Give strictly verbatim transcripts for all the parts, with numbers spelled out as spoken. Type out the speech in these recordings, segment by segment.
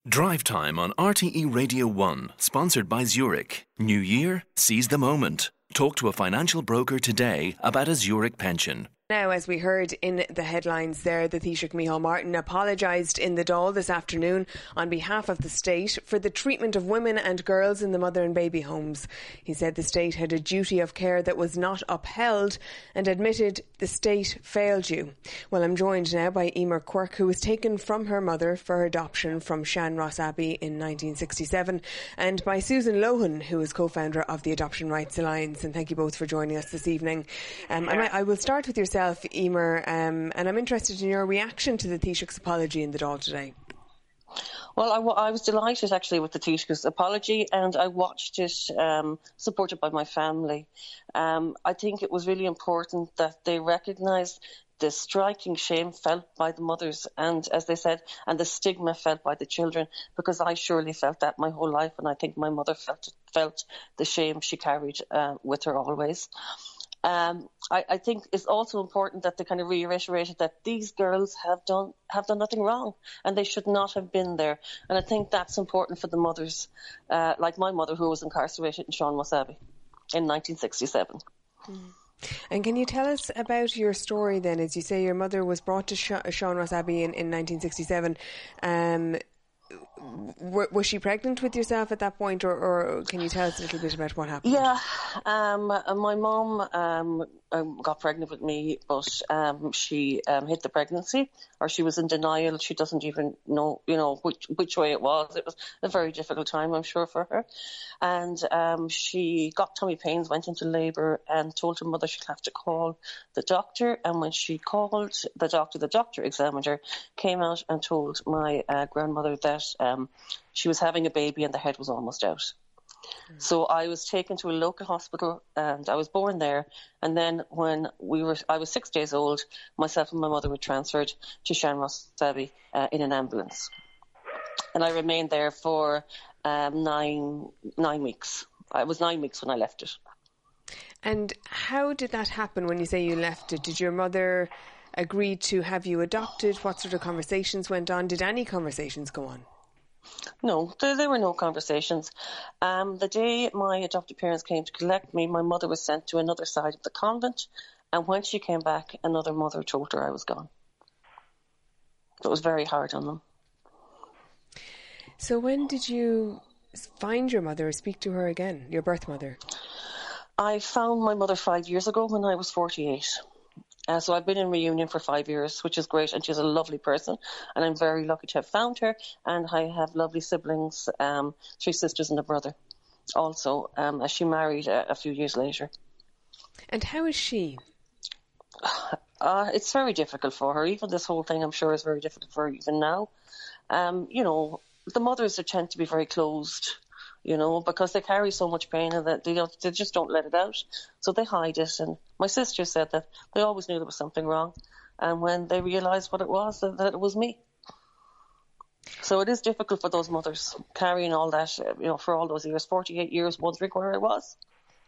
Drive Time on R T E Radio one, sponsored by Zurich. New year, seize the moment. Talk to a financial broker today about a Zurich pension. Now, as we heard in the headlines there, the Taoiseach Micheál Martin apologised in the Dáil this afternoon on behalf of the state for the treatment of women and girls in the mother and baby homes. He said the state had a duty of care that was not upheld and admitted the state failed you. Well, I'm joined now by Emer Quirke, who was taken from her mother for adoption from Shanross Abbey in nineteen sixty-seven, and by Susan Lohan, who is co-founder of the Adoption Rights Alliance. And thank you both for joining us this evening. Um, I, I will start with yourself. Emer, um, and I'm interested in your reaction to the Taoiseach's apology in the Dáil today. Well, I, w- I was delighted actually with the Taoiseach's apology, and I watched it um, supported by my family. Um, I think it was really important that they recognised the striking shame felt by the mothers and, as they said, and the stigma felt by the children, because I surely felt that my whole life, and I think my mother felt felt the shame she carried uh, with her always. Um, I, I think it's also important that they kind of reiterated that these girls have done have done nothing wrong and they should not have been there. And I think that's important for the mothers, uh, like my mother, who was incarcerated in Shanross Abbey in nineteen sixty-seven. Mm. And can you tell us about your story then? As you say, your mother was brought to Sh- Shanross Abbey in, in nineteen sixty-seven. Um, w- was she pregnant with yourself at that point, or, or can you tell us a little bit about what happened? Yeah, um, my mum um, um, got pregnant with me, but um, she um, hid the pregnancy, or she was in denial. She doesn't even know, you know, which which way it was. It was a very difficult time, I'm sure, for her. And um, she got tummy pains, went into labour, and told her mother she'd have to call the doctor. And when she called the doctor, the doctor examined her, came out and told my uh, grandmother that um, she was having a baby and the head was almost out. Mm. So I was taken to a local hospital and I was born there. And then when we were, I was six days old, myself and my mother were transferred to Shanross Abbey uh, in an ambulance. And I remained there for um, nine nine weeks. I was nine weeks when I left it. And how did that happen when you say you left it? Did your mother agree to have you adopted? What sort of conversations went on? Did any conversations go on? No, there, there were no conversations. Um, the day my adopted parents came to collect me, my mother was sent to another side of the convent, and when she came back, another mother told her I was gone. It was very hard on them. So when did you find your mother or speak to her again, your birth mother? I found my mother five years ago when I was forty-eight. Uh, so I've been in reunion for five years, which is great, and she's a lovely person, and I'm very lucky to have found her. And I have lovely siblings, um, three sisters and a brother, also, um, as she married a, a few years later. And how is she? Uh, it's very difficult for her. Even this whole thing, I'm sure, is very difficult for her even now. Um, you know, the mothers are tend to be very closed, you know, because they carry so much pain and that they, don't, they just don't let it out. So they hide it. And my sister said that they always knew there was something wrong. And when they realised what it was, that, that it was me. So it is difficult for those mothers carrying all that, you know, for all those years, forty-eight years, wondering where I was.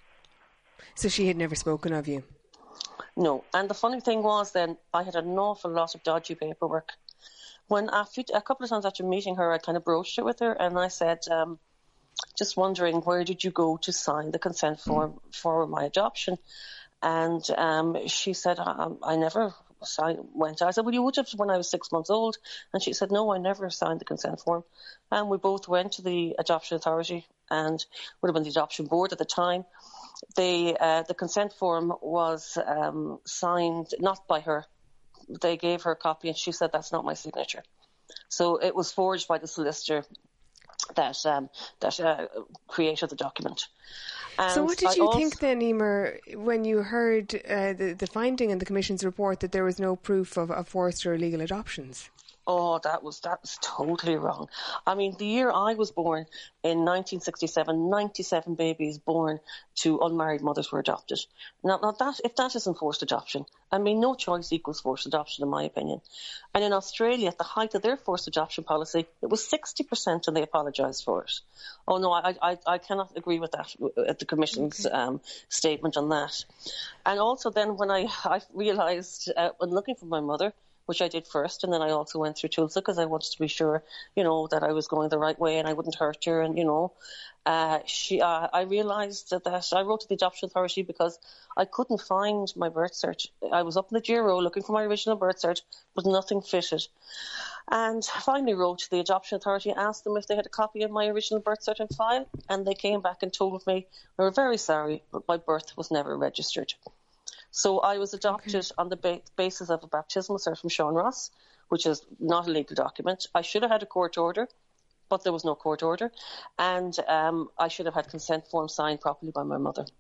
So she had never spoken of you? No. And the funny thing was then, I had an awful lot of dodgy paperwork. When after, a couple of times after meeting her, I kind of broached it with her and I said, um, just wondering, where did you go to sign the consent form for my adoption? And um, she said, I, I never signed, went. I said, well, you would have when I was six months old. And she said, no, I never signed the consent form. And we both went to the adoption authority and would have been the adoption board at the time. They, uh, the consent form was um, signed not by her. They gave her a copy and she said, that's not my signature. So it was forged by the solicitor that um, that uh, created the document. And so what did you also think then, Emer, when you heard uh, the, the finding in the Commission's report that there was no proof of, of forced or illegal adoptions? Oh, that was that was totally wrong. I mean, the year I was born, in nineteen sixty-seven, ninety-seven babies born to unmarried mothers were adopted. Now, now that if that isn't forced adoption, I mean, no choice equals forced adoption, in my opinion. And in Australia, at the height of their forced adoption policy, it was sixty percent, and they apologised for it. Oh no, I I, I cannot agree with that, at the Commission's okay. um, statement on that. And also, then when I I realised uh, when looking for my mother, which I did first, and then I also went through Tulsa because I wanted to be sure, you know, that I was going the right way and I wouldn't hurt her. And, you know, uh, she, uh, I realised that, that I wrote to the Adoption Authority because I couldn't find my birth cert. I was up in the Giro looking for my original birth cert, but nothing fitted. And finally wrote to the Adoption Authority and asked them if they had a copy of my original birth cert in file, and they came back and told me they were very sorry, but my birth was never registered. So I was adopted okay. on the ba- basis of a baptismal cert from Sean Ross, which is not a legal document. I should have had a court order, but there was no court order, and um, I should have had consent form signed properly by my mother.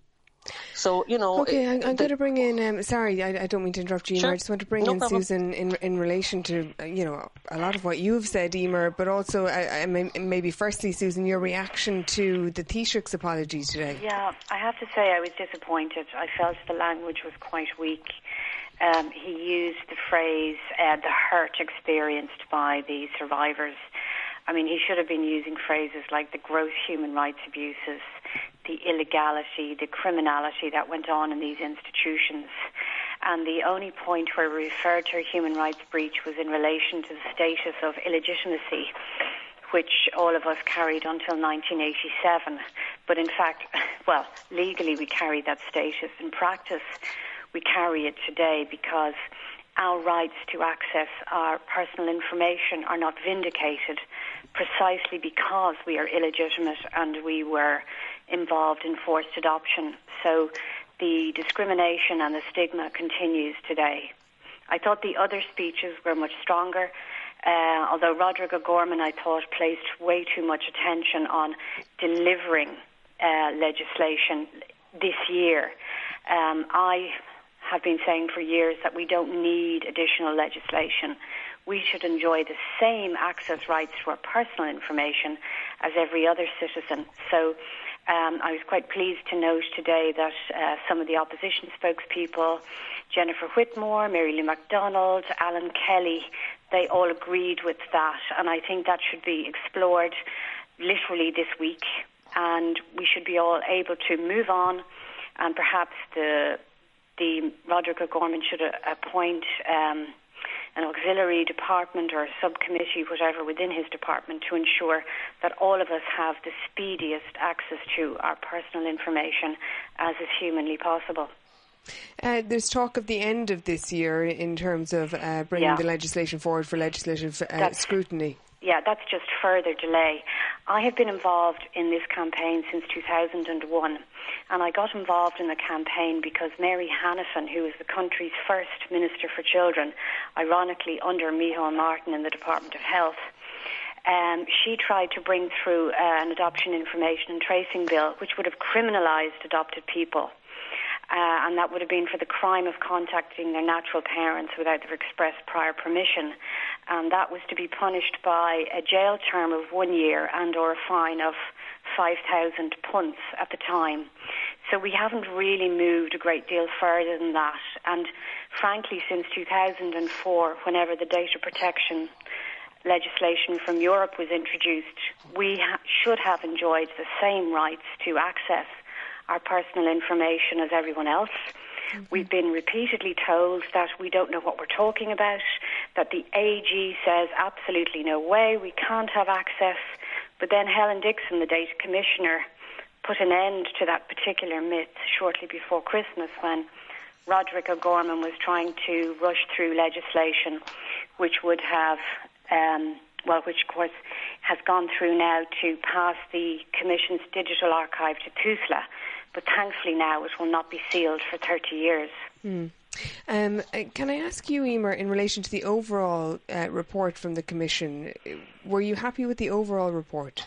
So, you know... Okay, I, I'm the, going to bring in... Um, sorry, I, I don't mean to interrupt you, Emer. Sure. I just want to bring no in problem. Susan in in relation to, uh, you know, a lot of what you've said, Emer, but also I, I may, maybe firstly, Susan, your reaction to the Taoiseach's apology today. Yeah, I have to say I was disappointed. I felt the language was quite weak. Um, he used the phrase, uh, the hurt experienced by the survivors. I mean, he should have been using phrases like the gross human rights abuses, the illegality, the criminality that went on in these institutions. And the only point where we referred to a human rights breach was in relation to the status of illegitimacy, which all of us carried until nineteen eighty-seven. But in fact, well, legally we carried that status. In practice, we carry it today because our rights to access our personal information are not vindicated precisely because we are illegitimate and we were involved in forced adoption. So the discrimination and the stigma continues today. I thought the other speeches were much stronger, uh, although Roderick O'Gorman, I thought, placed way too much attention on delivering uh, legislation this year. Um, I have been saying for years that we don't need additional legislation. We should enjoy the same access rights to our personal information as every other citizen. So um, I was quite pleased to note today that uh, some of the opposition spokespeople, Jennifer Whitmore, Mary Lou MacDonald, Alan Kelly, they all agreed with that. And I think that should be explored literally this week. And we should be all able to move on, and perhaps the the Roderick O'Gorman should uh, appoint um, an auxiliary department or a subcommittee, whatever, within his department to ensure that all of us have the speediest access to our personal information as is humanly possible. Uh, there's talk of the end of this year in terms of uh, bringing yeah. the legislation forward for legislative uh, scrutiny. Yeah, that's just further delay. I have been involved in this campaign since two thousand one, and I got involved in the campaign because Mary Hanafin, who is the country's first Minister for Children, ironically under Micheál Martin in the Department of Health, um, she tried to bring through uh, an adoption information and tracing bill which would have criminalised adopted people. Uh, and that would have been for the crime of contacting their natural parents without their express prior permission. And that was to be punished by a jail term of one year and or a fine of five thousand punts at the time. So we haven't really moved a great deal further than that. And frankly, since two thousand four, whenever the data protection legislation from Europe was introduced, we ha- should have enjoyed the same rights to access our personal information as everyone else. Mm-hmm. We've been repeatedly told that we don't know what we're talking about, that the A G says absolutely no way, we can't have access. But then Helen Dixon, the Data Commissioner, put an end to that particular myth shortly before Christmas when Roderick O'Gorman was trying to rush through legislation which would have, um, well, which of course has gone through now to pass the Commission's digital archive to TUSLA. But thankfully now it will not be sealed for thirty years. Mm. Um, can I ask you, Emer, in relation to the overall uh, report from the Commission, were you happy with the overall report?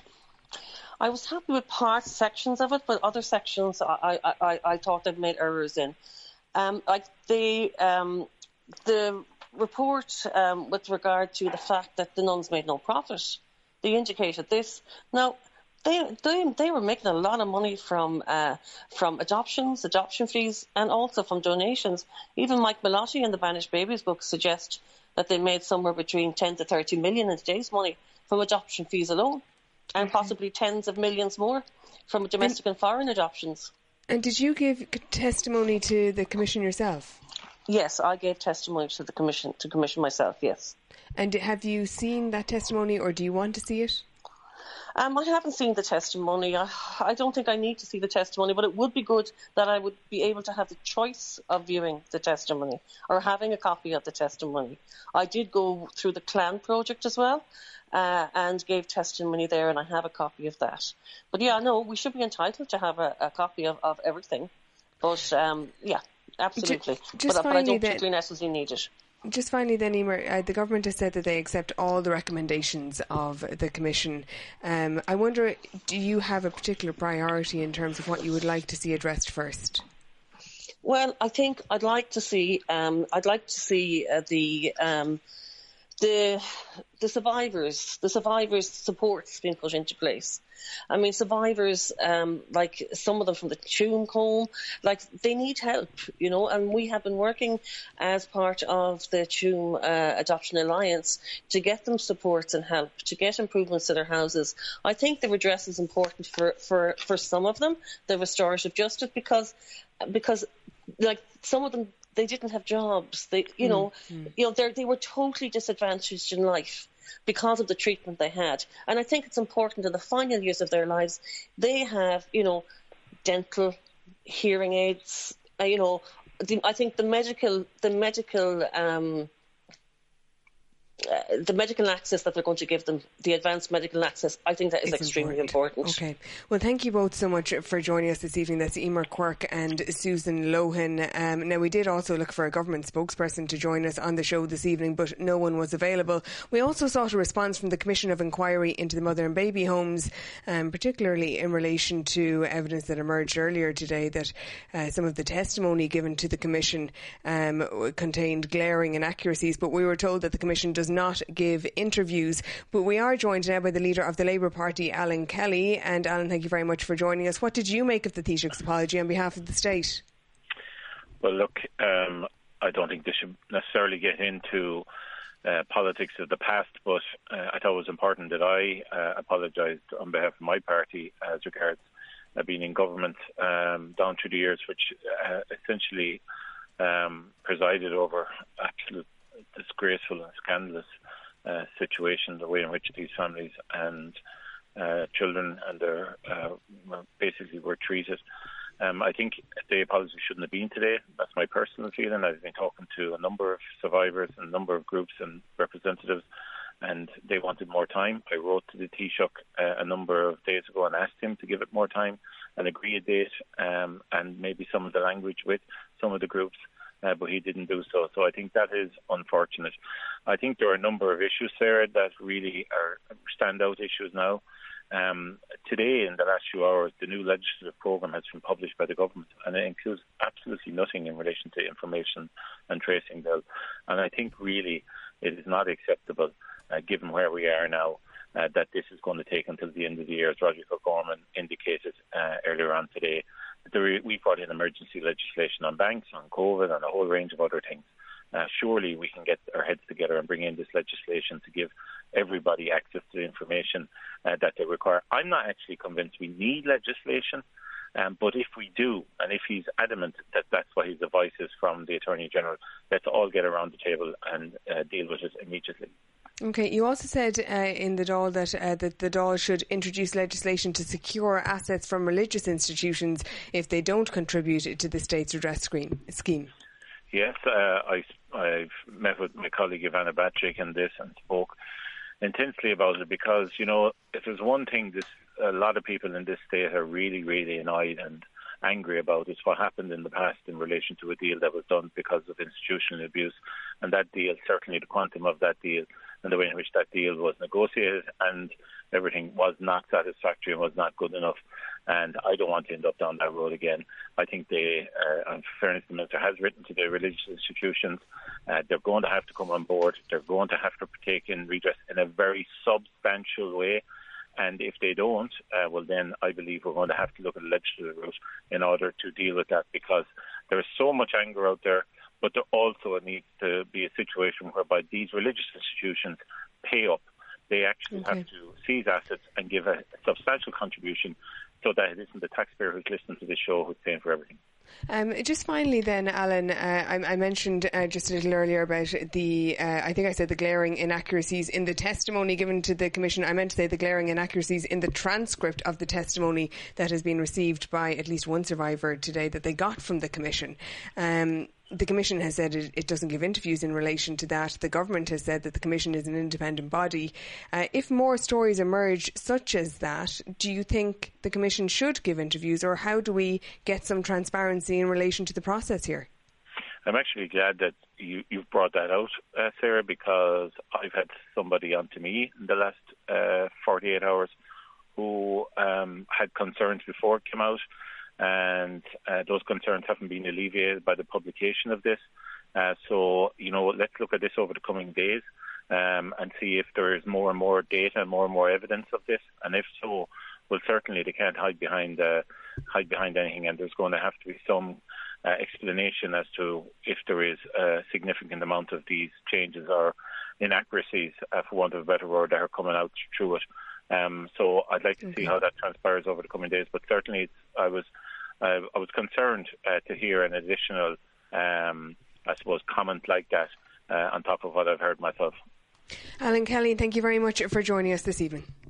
I was happy with parts, sections of it, but other sections I, I, I, I thought they'd made errors in. Um, like the um, the report um, with regard to the fact that the nuns made no profit, they indicated this. Now, They, they they were making a lot of money from uh, from adoptions, adoption fees, and also from donations. Even Mike Bellotti in the Banished Babies book suggests that they made somewhere between ten to thirty million in today's money from adoption fees alone, and okay. possibly tens of millions more from domestic and, and foreign adoptions. And did you give testimony to the Commission yourself? Yes, I gave testimony to the commission, to commission myself, yes. And have you seen that testimony, or do you want to see it? Um, I haven't seen the testimony. I, I don't think I need to see the testimony, but it would be good that I would be able to have the choice of viewing the testimony or having a copy of the testimony. I did go through the CLAN project as well uh, and gave testimony there, and I have a copy of that. But yeah, no, we should be entitled to have a, a copy of, of everything. But um, yeah, absolutely. Just, just but, but I don't then, particularly necessarily need it. Just finally then, Emer, uh, the government has said that they accept all the recommendations of the Commission. Um, I wonder, do you have a particular priority in terms of what you would like to see addressed first? Well, I think I'd like to see, um, I'd like to see uh, the um, the the survivors, the survivors' supports being put into place. I mean, survivors, um, like some of them from the Tuam home, like they need help, you know, and we have been working as part of the Tuam uh, Adoption Alliance to get them supports and help, to get improvements to their houses. I think the redress is important for, for, for some of them, the restorative justice, because, because like some of them, they didn't have jobs. They, you know, mm-hmm. you know, they they were totally disadvantaged in life because of the treatment they had. And I think it's important in the final years of their lives, they have, you know, dental, hearing aids, uh, you know, the, I think the medical, the medical, um, Uh, the medical access that they're going to give them, the advanced medical access, I think that is it's extremely important. important. Okay. Well, thank you both so much for joining us this evening. That's Emer Quirke and Susan Lohan. Um, now, we did also look for a government spokesperson to join us on the show this evening, but no one was available. We also sought a response from the Commission of Inquiry into the Mother and Baby Homes, um, particularly in relation to evidence that emerged earlier today that uh, some of the testimony given to the Commission um, contained glaring inaccuracies, but we were told that the Commission does not give interviews. But we are joined now by the leader of the Labour Party, Alan Kelly. And Alan, thank you very much for joining us. What did you make of the Taoiseach's apology on behalf of the state? Well, look, um, I don't think this should necessarily get into uh, politics of the past, but uh, I thought it was important that I uh, apologised on behalf of my party as regards uh, being in government um, down through the years, which uh, essentially um, presided over absolute disgraceful and scandalous uh, situation, the way in which these families and uh, children and their uh, basically were treated. Um, I think the apology shouldn't have been today. That's my personal feeling. I've been talking to a number of survivors and a number of groups and representatives, and they wanted more time. I wrote to the Taoiseach uh, a number of days ago and asked him to give it more time and agree a date um, and maybe some of the language with some of the groups. Uh, but he didn't do so. So I think that is unfortunate. I think there are a number of issues there that really are standout issues now. Um, today, in the last few hours, the new legislative programme has been published by the government, and it includes absolutely nothing in relation to information and tracing bill. And I think really it is not acceptable, uh, given where we are now, uh, that this is going to take until the end of the year, as Roger O'Gorman indicated uh, earlier on today. We brought in emergency legislation on banks, on COVID, and a whole range of other things. Uh, surely we can get our heads together and bring in this legislation to give everybody access to the information uh, that they require. I'm not actually convinced we need legislation, um, but if we do, and if he's adamant that that's what his advice is from the Attorney General, let's all get around the table and uh, deal with it immediately. Okay, you also said uh, in the Dáil that, uh, that the Dáil should introduce legislation to secure assets from religious institutions if they don't contribute to the state's redress scheme. Yes, uh, I, I've met with my colleague Ivana Batrick on this and spoke intensely about it because, you know, if there's one thing this, a lot of people in this state are really, really annoyed and angry about is what happened in the past in relation to a deal that was done because of institutional abuse. And that deal, certainly the quantum of that deal and the way in which that deal was negotiated and everything was not satisfactory and was not good enough. And I don't want to end up down that road again. I think they, uh, in fairness, the Minister has written to the religious institutions. Uh, they're going to have to come on board. They're going to have to partake in redress in a very substantial way. And if they don't, uh, well, then I believe we're going to have to look at a legislative route in order to deal with that, because there is so much anger out there, but there also needs to be a situation whereby these religious institutions pay up. They actually okay. have to seize assets and give a substantial contribution so that it isn't the taxpayer who's listening to this show who's paying for everything. Um, just finally then, Alan, uh, I, I mentioned uh, just a little earlier about the, uh, I think I said the glaring inaccuracies in the testimony given to the Commission. I meant to say the glaring inaccuracies in the transcript of the testimony that has been received by at least one survivor today that they got from the Commission. Um, The Commission has said it, it doesn't give interviews in relation to that. The government has said that the Commission is an independent body. Uh, if more stories emerge such as that, do you think the Commission should give interviews, or how do we get some transparency in relation to the process here? I'm actually glad that you, you've brought that out, uh, Sarah, because I've had somebody on to me in the last uh, forty-eight hours who um, had concerns before it came out. And uh, those concerns haven't been alleviated by the publication of this. Uh, so, you know, let's look at this over the coming days um, and see if there is more and more data and more and more evidence of this. And if so, well, certainly they can't hide behind uh, hide behind anything, and there's going to have to be some uh, explanation as to if there is a significant amount of these changes or inaccuracies, uh, for want of a better word, that are coming out through it. Um, so I'd like to okay. see how that transpires over the coming days. But certainly, it's, I was uh, I was concerned uh, to hear an additional, um, I suppose, comment like that uh, on top of what I've heard myself. Alan Kelly, thank you very much for joining us this evening.